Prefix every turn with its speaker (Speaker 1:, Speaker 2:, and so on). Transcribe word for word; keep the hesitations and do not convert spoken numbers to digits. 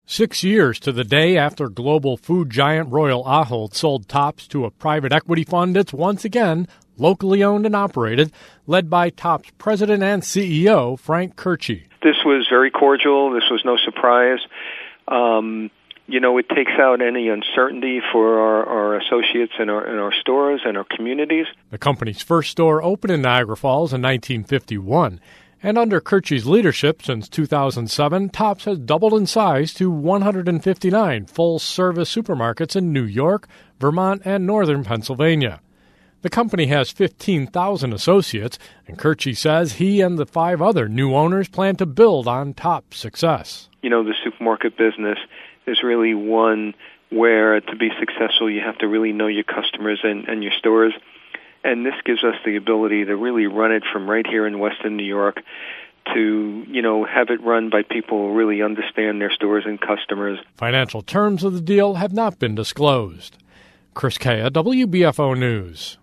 Speaker 1: Six years to the day after global food giant Royal Ahold sold Tops to a private equity fund, it's once again locally owned and operated, led by Tops president and C E O Frank Kurtje.
Speaker 2: This was very cordial. This was no surprise. Um, you know, it takes out any uncertainty for our, our associates in our, in our stores and our communities.
Speaker 1: The company's first store opened in Niagara Falls in nineteen fifty-one. And under Kurtje's leadership since two thousand seven, Tops has doubled in size to one hundred fifty-nine full-service supermarkets in New York, Vermont, and northern Pennsylvania. The company has fifteen thousand associates, and Kurtje says he and the five other new owners plan to build on Tops' success.
Speaker 2: You know, the supermarket business is really one where to be successful you have to really know your customers and, and your stores. And this gives us the ability to really run it from right here in Western New York to, you know, have it run by people who really understand their stores and customers.
Speaker 1: Financial terms of the deal have not been disclosed. Chris Kaya, W B F O News.